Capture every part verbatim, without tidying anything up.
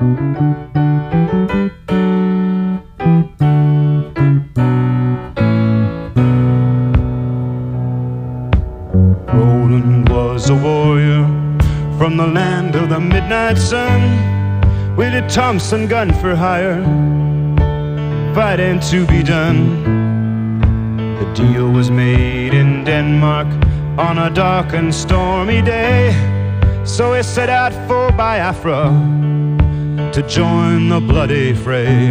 Roland was a warrior from the land of the midnight sun, with a Thompson gun for hire, fighting to be done. The deal was made in Denmark on a dark and stormy day, so he set out for Biafra to join the bloody fray.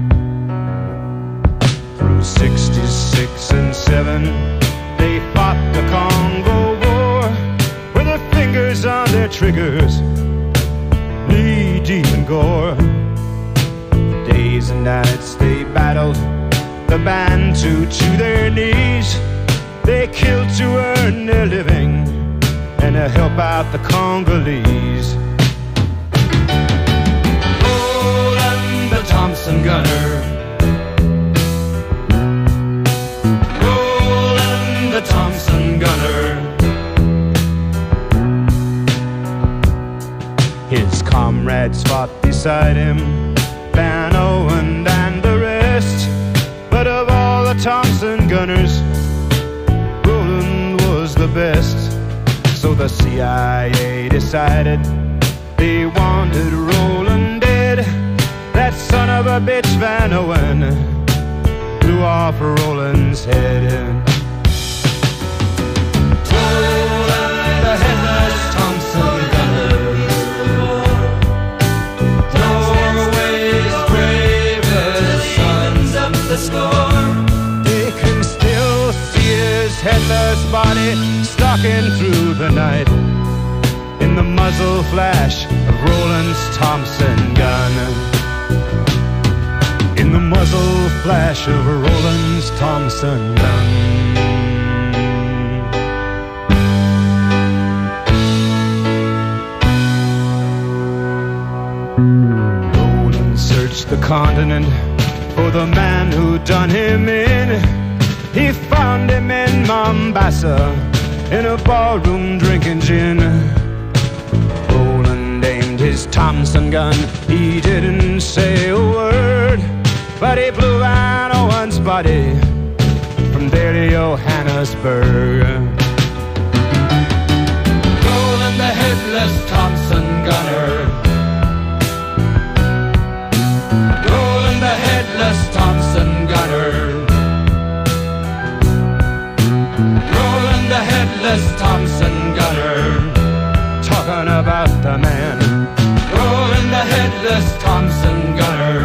Through sixty-six and seven, they fought the Congo War, with their fingers on their triggers, knee deep in gore. For days and nights they battled the Bantu to their knees. They killed to earn their living and to help out the Congolese. Roland the Thompson gunner, Roland the Thompson gunner. His comrades fought beside him, Van Owen and the rest, but of all the Thompson gunners, Roland was the best. So the C I A decided they wanted Roland dead. That son of a bitch Van Owen blew off Roland's head. Roland the headless Thompson gunner, Norway's bravest sons of the score. They can still see his headless body stalking through the night in the muzzle flash of Roland's Thompson gun. In the muzzle flash of Roland's Thompson gun. Roland searched the continent for the man who done him in. He found him in Mombasa, in a ballroom drinking gin. Roland aimed his Thompson gun, he didn't say a word, but he blew Van Owen's body from there to Johannesburg. Roland the headless Thompson gunner, Roland the headless Thompson gunner, Roland the headless Thompson gunner, talking about the man, Roland the headless Thompson gunner.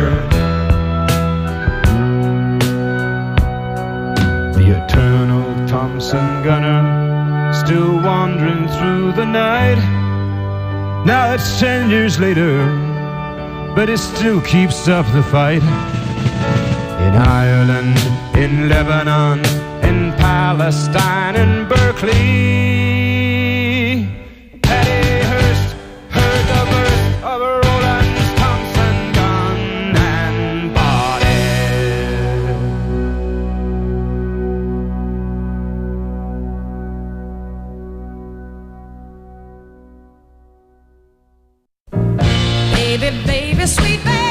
The eternal Thompson gunner, still wandering through the night. Now it's ten years later, but it still keeps up the fight. In Ireland, in Lebanon, in Palestine, in Berkeley, Patty Hearst heard the birth of Roland's Thompson gun and body. Baby, baby, sweet baby,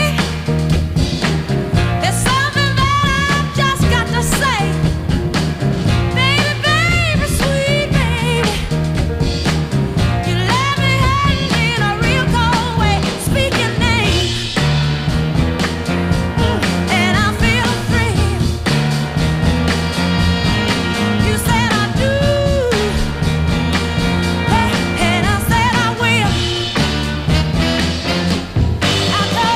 there's something that I've just got to say. Baby, baby, sweet baby, you let me hang in a real cold way. Speak your name, and I feel free. You said I do, and I said I will. I told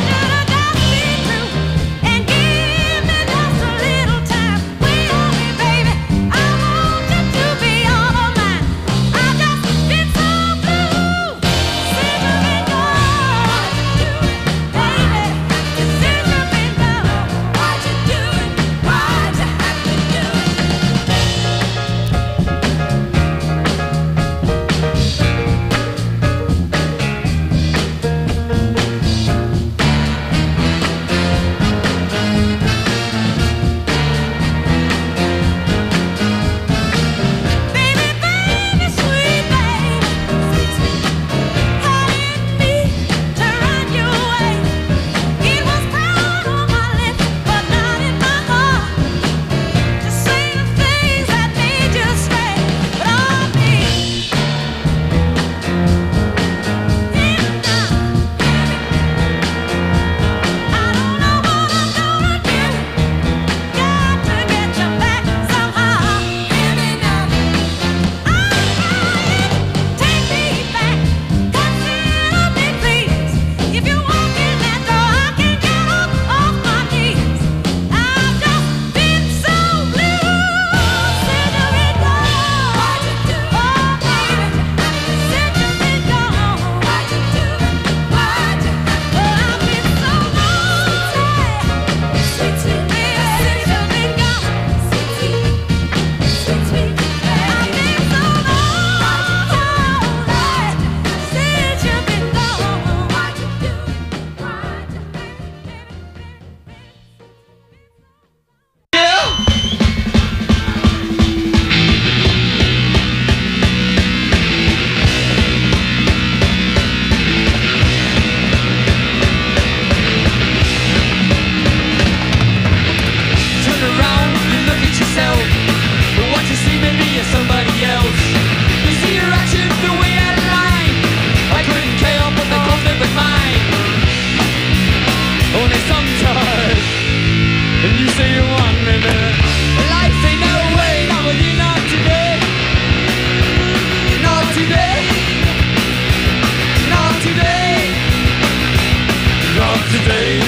today.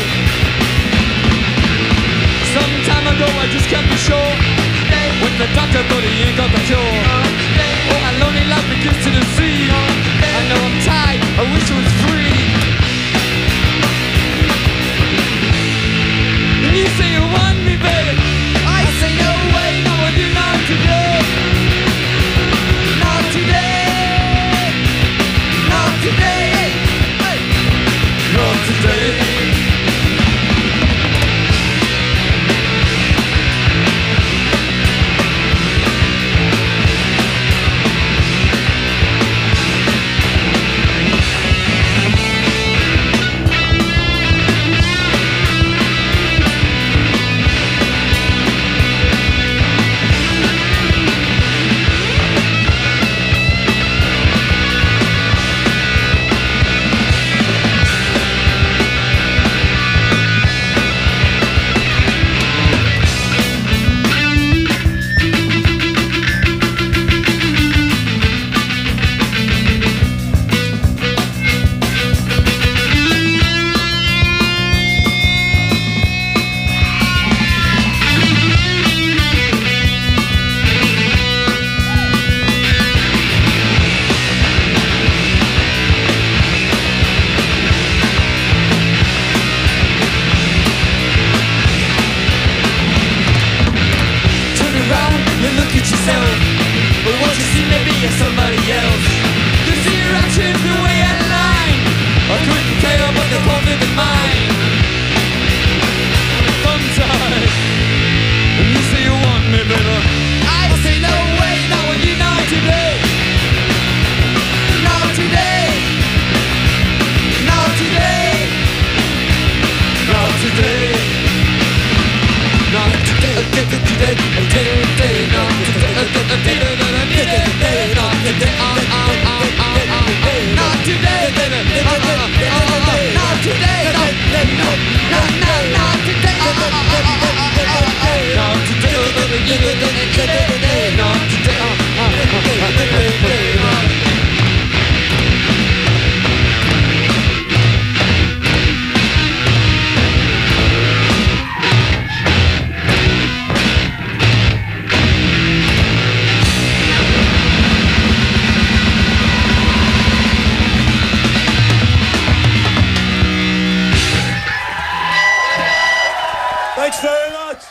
Some time ago I just can't be sure. When the doctor thought he ain't got the cure. Oh, my lonely life begins to the sea. I know I'm tired, I wish it was free. And you say you want me, baby. I say no way, not what you know today. Not today. Not today. Not today. Thanks very much.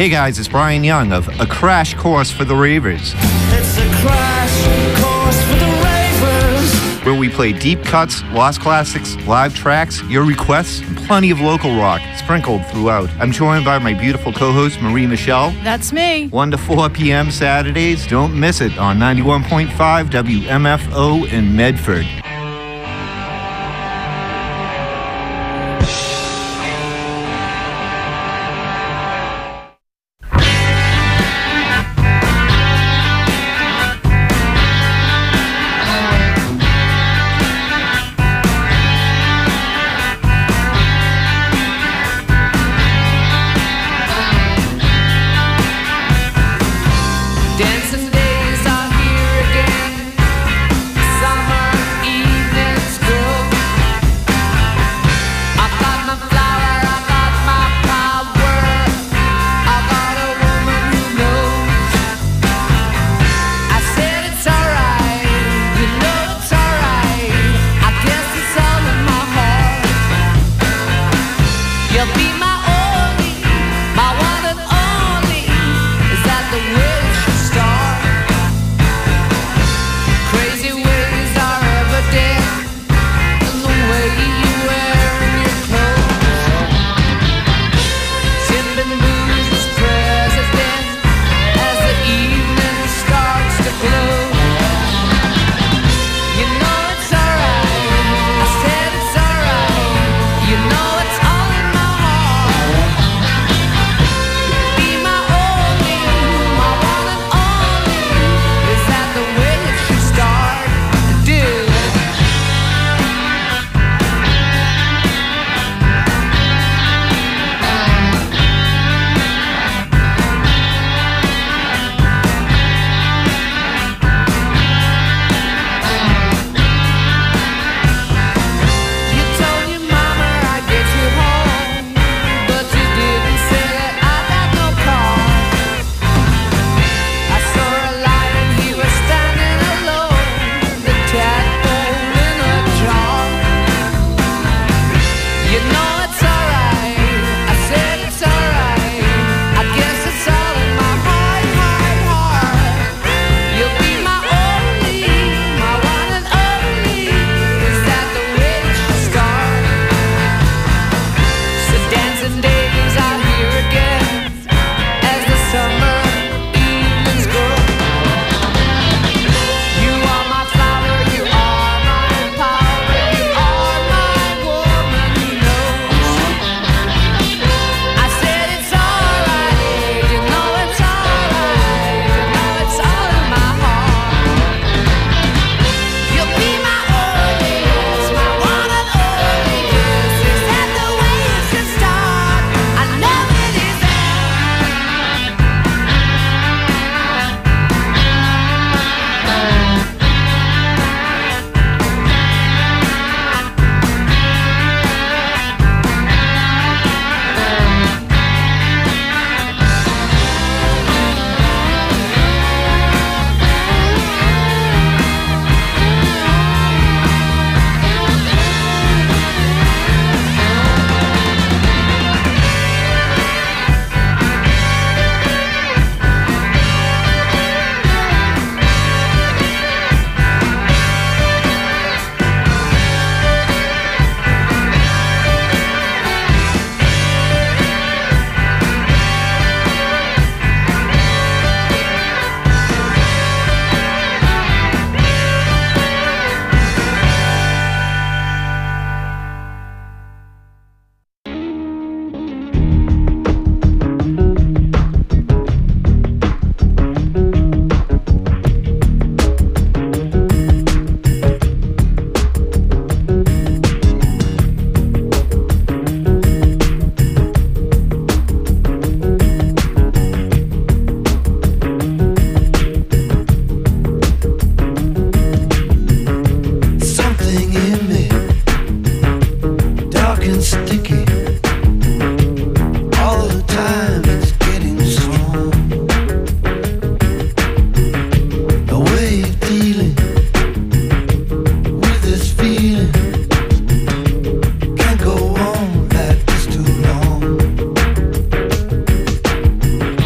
Hey guys, it's Brian Young of A Crash Course for the Ravers. It's a crash course for the ravers. Where we play deep cuts, lost classics, live tracks, your requests, and plenty of local rock sprinkled throughout. I'm joined by my beautiful co-host, Marie Michelle. That's me. one to four p.m. Saturdays. Don't miss it on ninety-one point five W M F O in Medford. Dancing days are here again. Summer evenings go. I got my flower, I got my power. I got a woman who knows. I said it's alright, you know it's alright. I guess it's all in my heart. You'll be my only, my one and only. Is that the way? Crazy ways are evident in the way you wear your clothes. Tim and Booze is president as the evening starts to glow. You know it's alright, I said it's alright. You know it's all in my heart. Be my only, my one and only. Is that the way it should start to do? You told your mama I'd get you home, but you didn't say that I got no car. I saw a light and he was standing alone, the tadpole in a jar. You know it's alright, I said it's alright. I guess it's all in my heart, heart, heart. You'll be my only, my one and only. Is that the way it should start? So dancing days are here again as the summer evenings go. You are my flower, you are my power, you are my woman who knows. I said it's alright, you know it's alright, you know it's all in my heart. You'll be my only, yes, my one and only, yes. Is that the way it should start? I know it is. Something in me, dark and sticky. All the time it's getting strong. The way you're dealing with this feeling can't go on like this too long.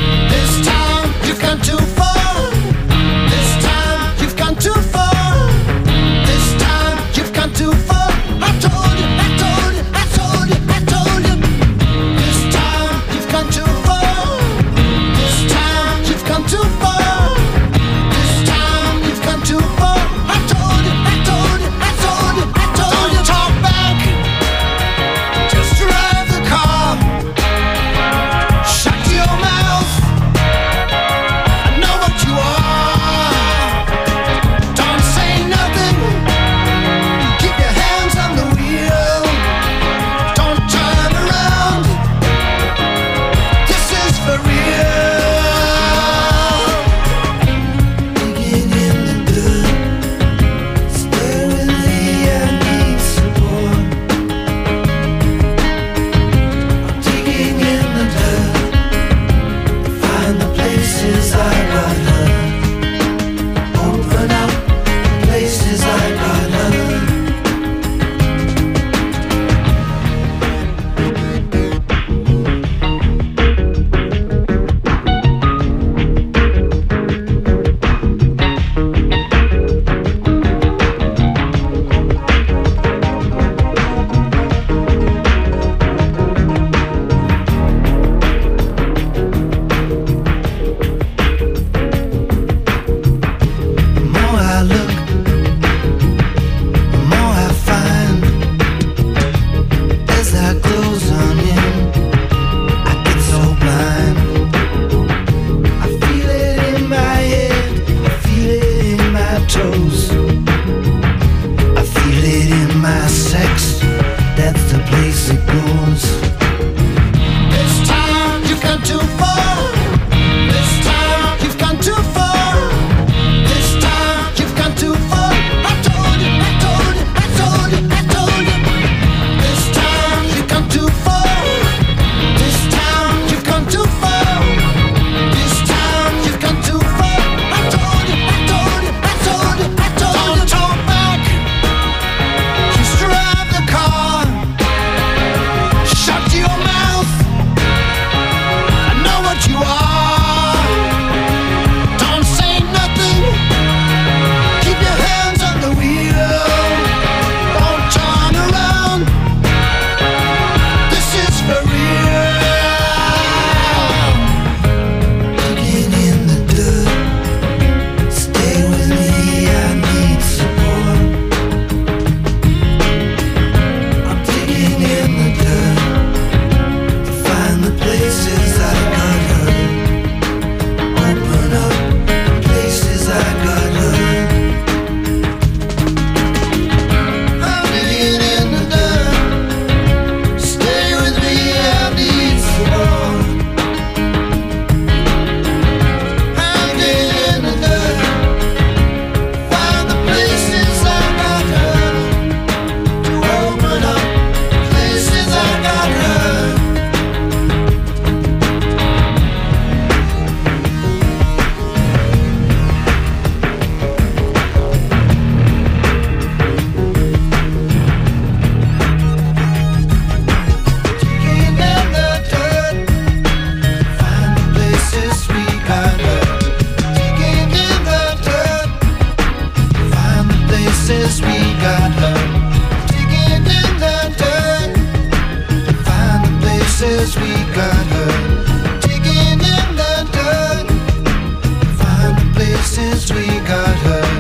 places we got hurt, digging in the dirt. Find the places we got hurt.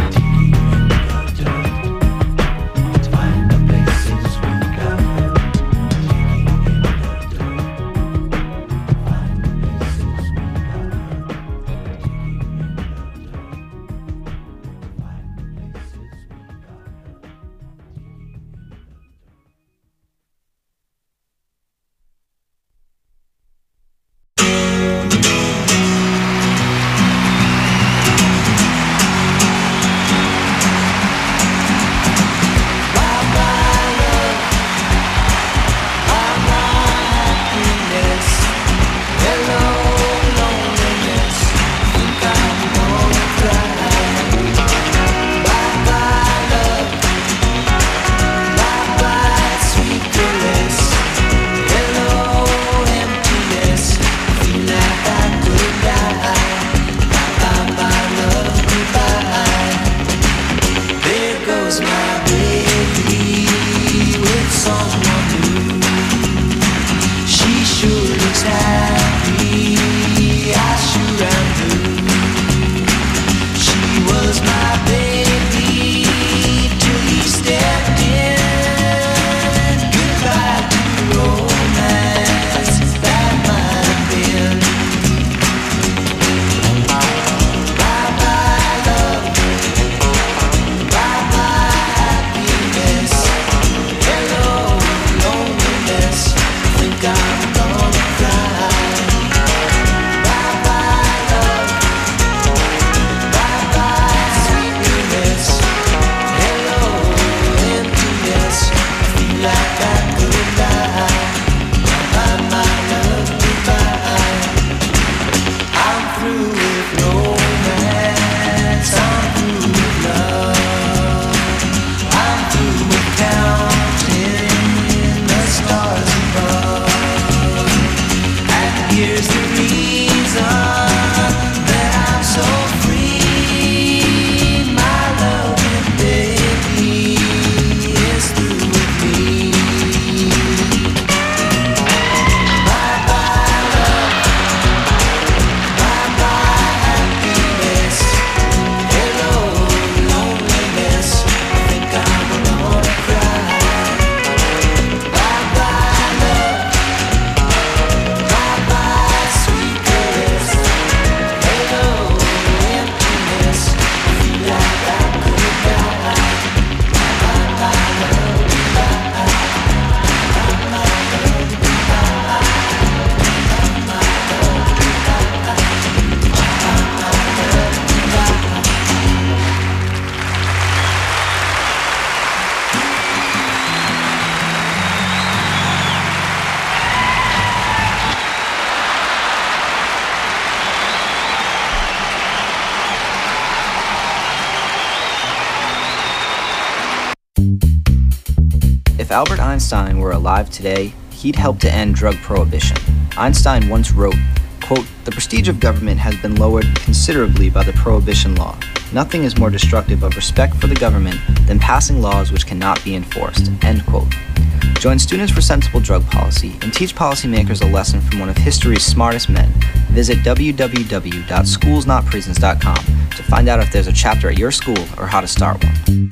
If Albert Einstein were alive today, he'd help to end drug prohibition. Einstein once wrote, quote, "The prestige of government has been lowered considerably by the prohibition law. Nothing is more destructive of respect for the government than passing laws which cannot be enforced," end quote. Join Students for Sensible Drug Policy and teach policymakers a lesson from one of history's smartest men. Visit w w w dot schools not prisons dot com to find out if there's a chapter at your school or how to start one.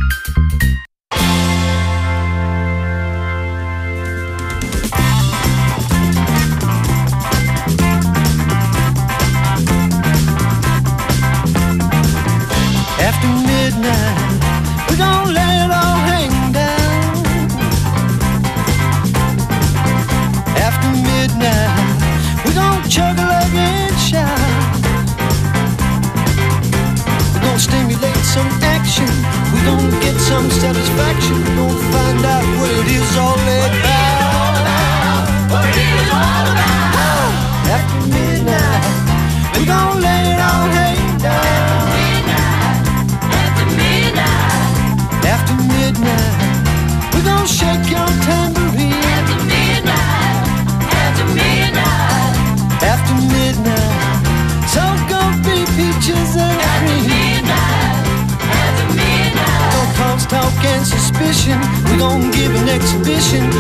After midnight, we're gonna let it all hang down. After midnight, we're gonna chug a lug and shout. We're gonna stimulate some action. We're gonna get some satisfaction. We're gonna find out what it is all about. What it is all about. After midnight, we're gonna let it all hang down. After midnight, we're gonna shake your tambourine. After midnight, after midnight, after midnight, so gonna be peaches and cream. After midnight, after midnight, no talks, talk and suspicion. We're gonna give an exhibition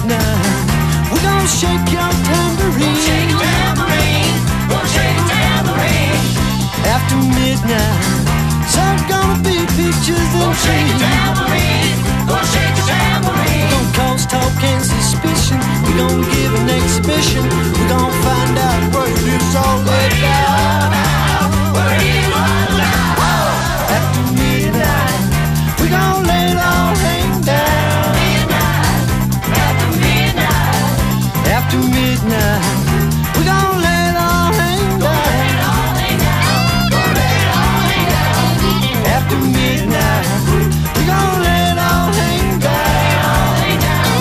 midnight, we're gonna shake your tambourine. Shake your tambourine, gonna shake your tambourine. After midnight, so it's gonna be peaches and cream. Shake your tambourine, gonna shake your tambourine. We're gonna cause talk and suspicion. We're gonna give an exhibition. We're gonna find out what it is all about. What it is all about. After midnight, we're gonna lay it all hang down. Midnight, after midnight, after midnight, we're gonna lay it all hang down. Gonna lay it all hang down. After midnight, we're gonna lay it all hang down.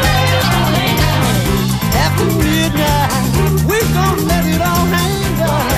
After midnight, we're gonna let it all hang down.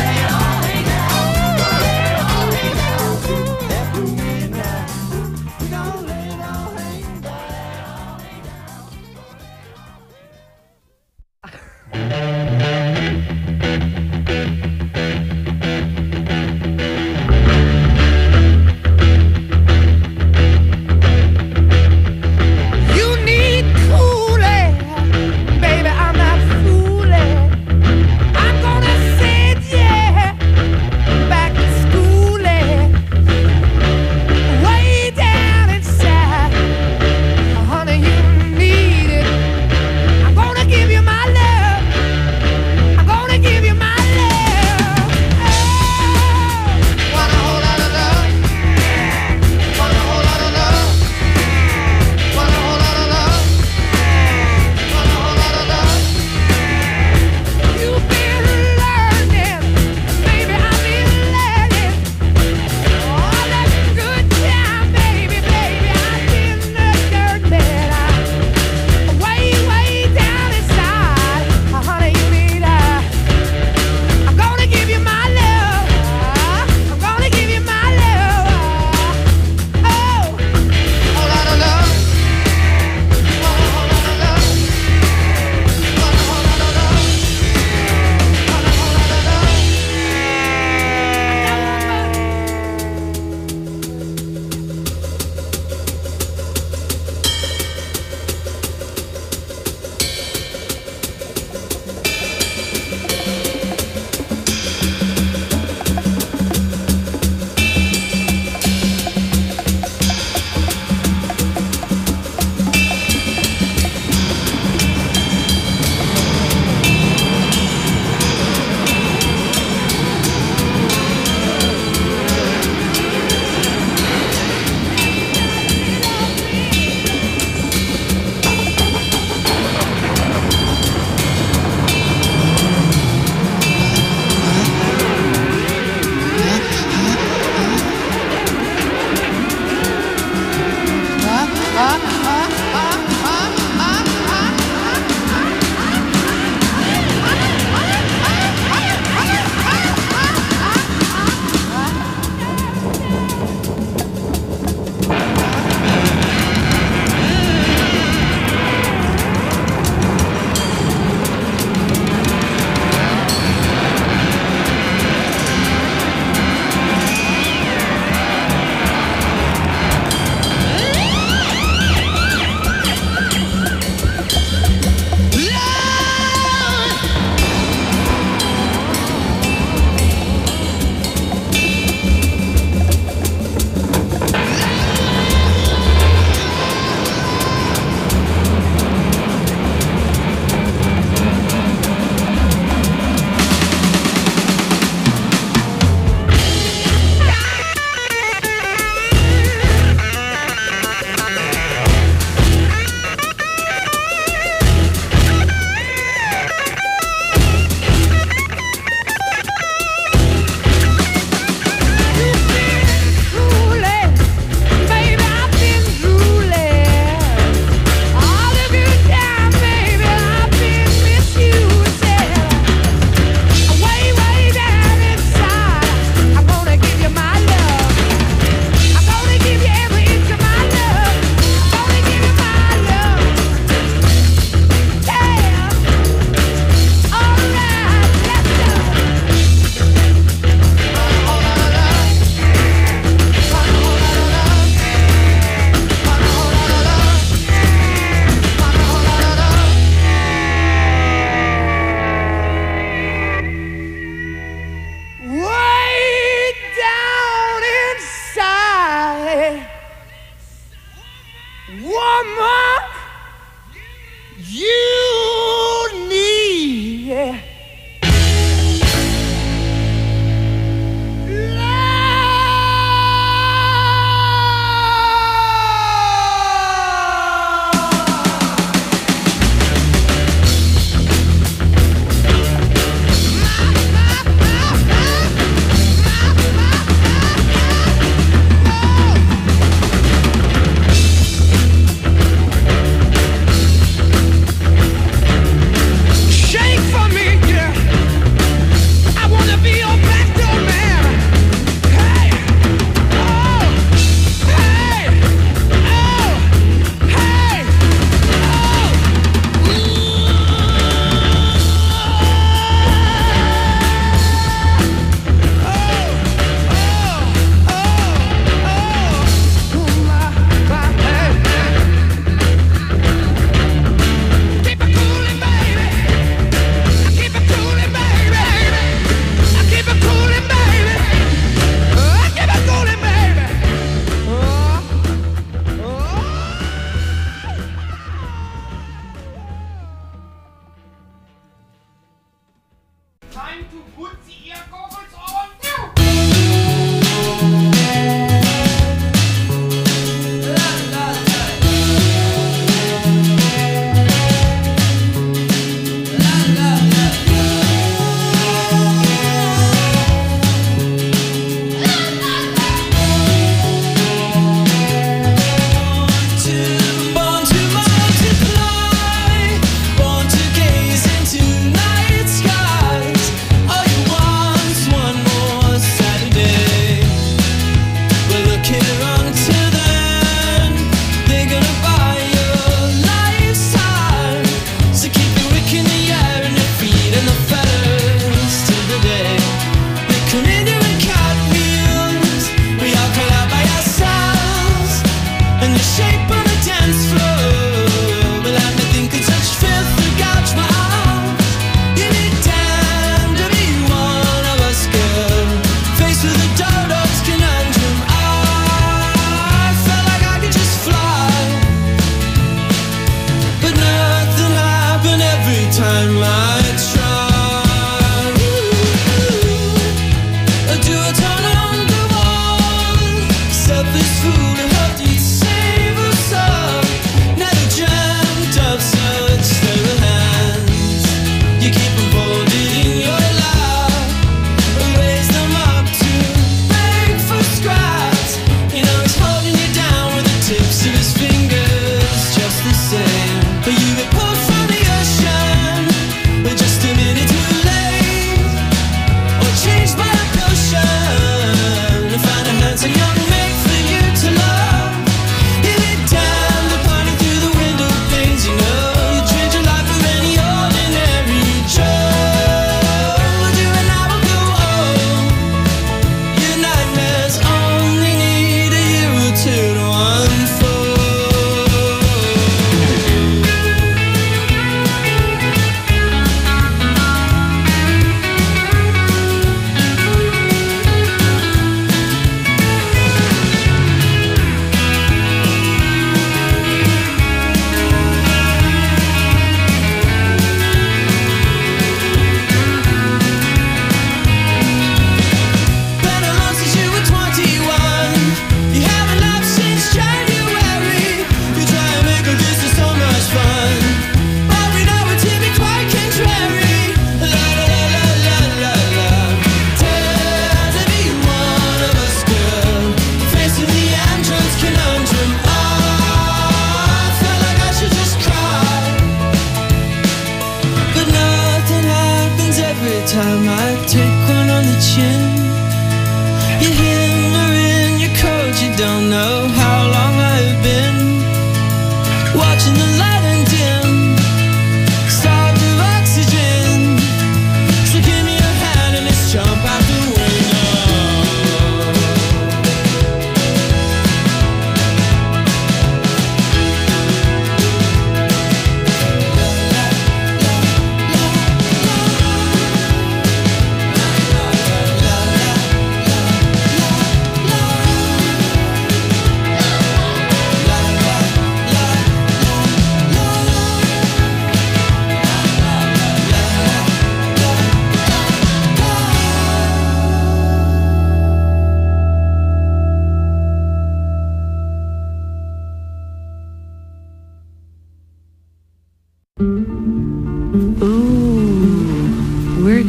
woman you need.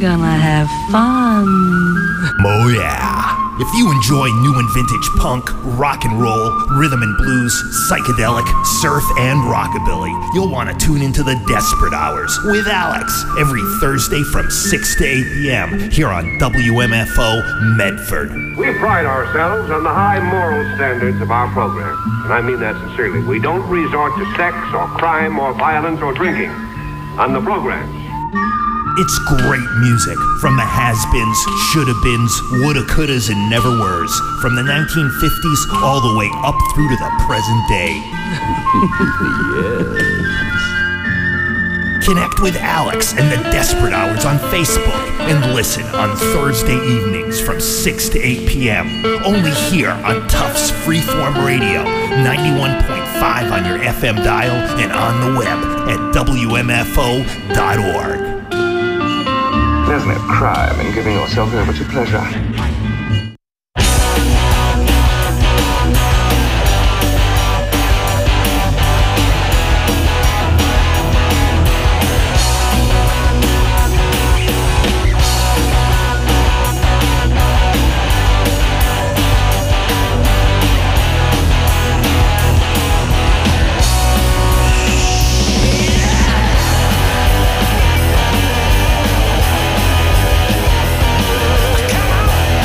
gonna have fun. Oh yeah. If you enjoy new and vintage punk, rock and roll, rhythm and blues, psychedelic, surf, and rockabilly, you'll want to tune into the Desperate Hours with Alex every Thursday from six to eight p.m. here on W M F O Medford. We pride ourselves on the high moral standards of our program, and I mean that sincerely. We don't resort to sex or crime or violence or drinking on the programs. It's great music from the has-beens, shoulda-beens, woulda-couldas, and never-weres, from the nineteen fifties all the way up through to the present day. Yes. Connect with Alex and the Desperate Hours on Facebook and listen on Thursday evenings from six to eight p.m. only here on Tufts Freeform Radio, ninety-one point five on your F M dial and on the web at W M F O dot org. There's no crime in giving yourself over to pleasure. Come on!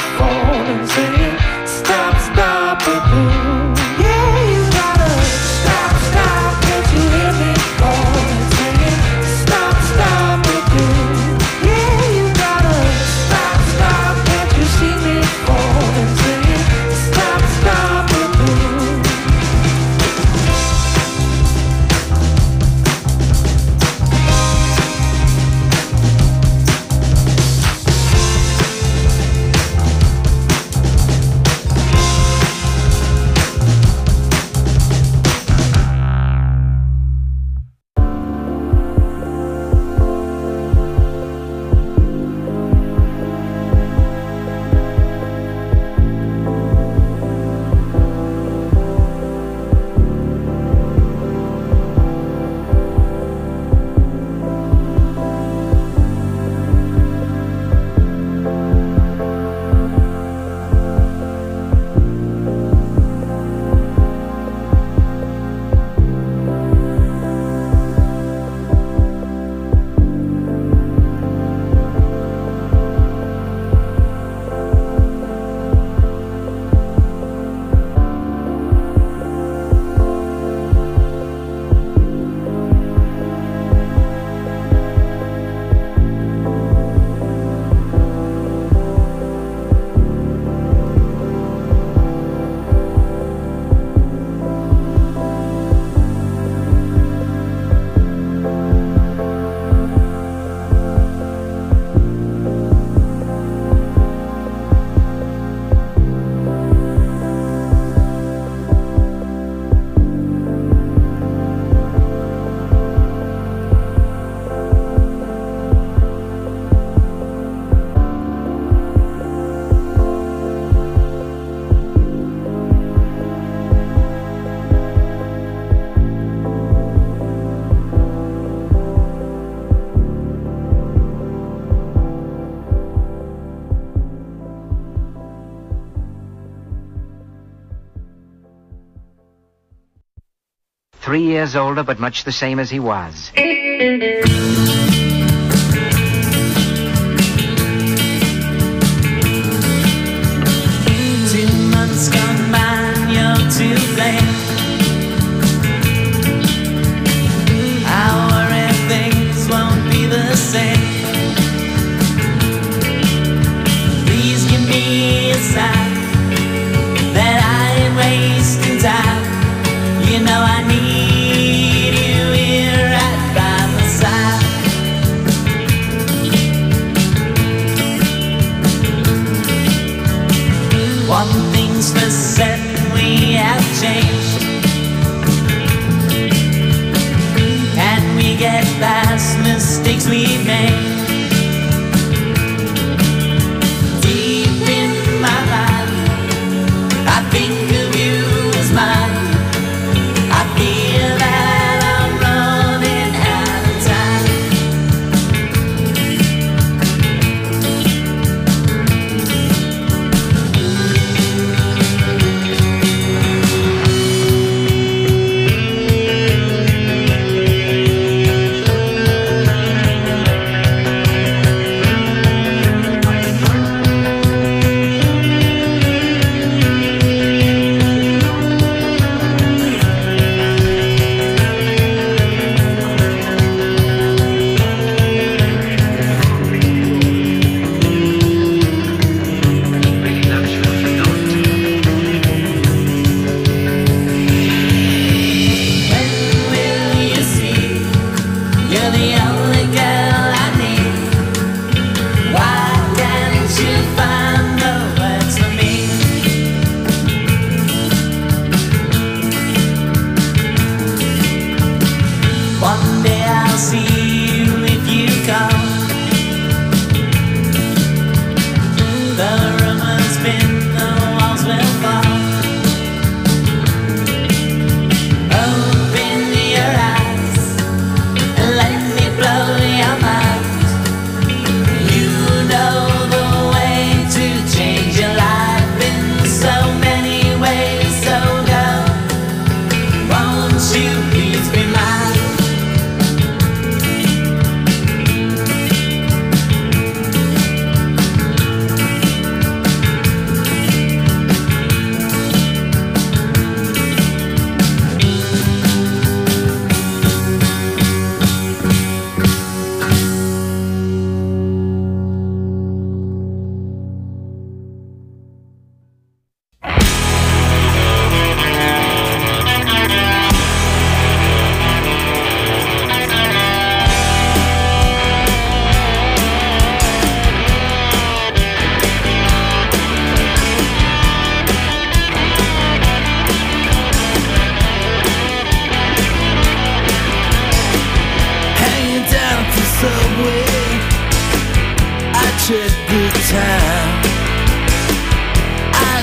phone and saying, stop, stop it, boom. Yeah, you gotta stop, stop, can't you hear me calling and saying, stop, stop it, boom. Yeah, you gotta stop, stop, can't you see me calling and saying, stop, stop it, boom. Three years older, but much the same as he was. Two months gone by, you're too late. I worry things won't be the same. Please give me a sign that I ain't wasting time. You know I need you here right by my side.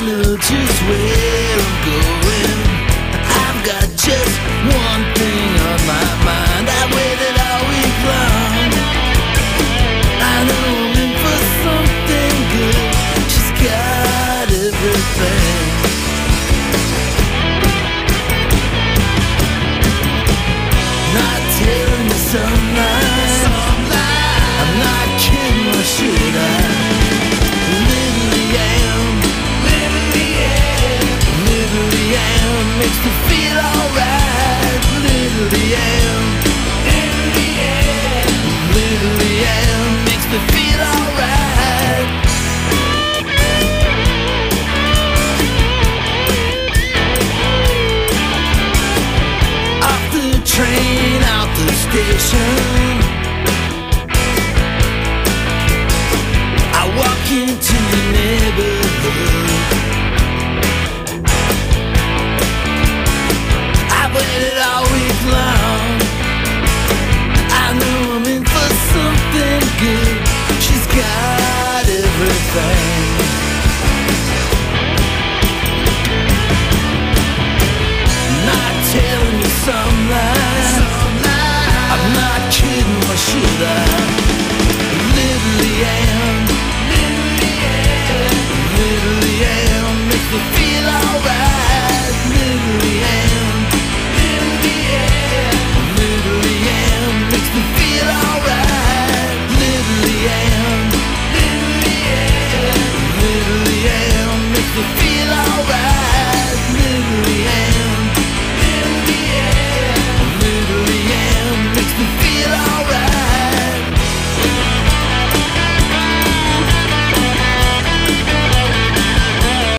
know just where I'm going.